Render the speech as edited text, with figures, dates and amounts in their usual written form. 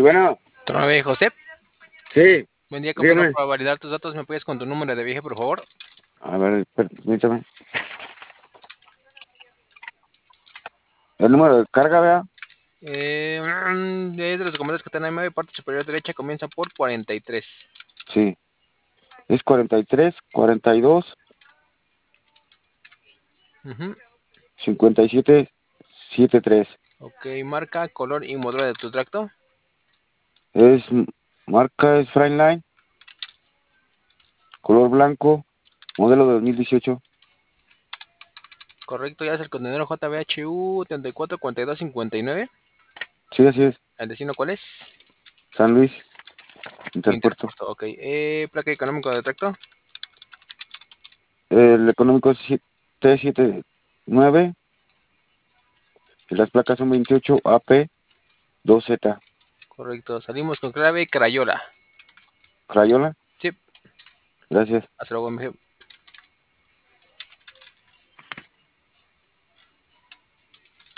bueno, Tu nombre es José. sí, Buen día, compañero. dígame. Para validar tus datos, ¿me puedes con tu número de viaje, por favor? A ver, permítame. El número de carga, vea. Es de los documentos que están en medio, parte superior derecha, comienza por 43. Sí, es 43, 42, Ujú. 57, 73. Ok, marca, color y modelo de tu tracto. Es marca es Freightliner, color blanco, modelo de 2018. Correcto, ya es el contenedor JBHU 344259. Sí, así es. ¿El destino cuál es? San Luis, Interpuerto. Interpuerto, ok. Placa económico de tracto. El económico es T79 y las placas son 28 AP2Z. Correcto, salimos con clave Crayola. Crayola, Sí, gracias. hasta luego, MG.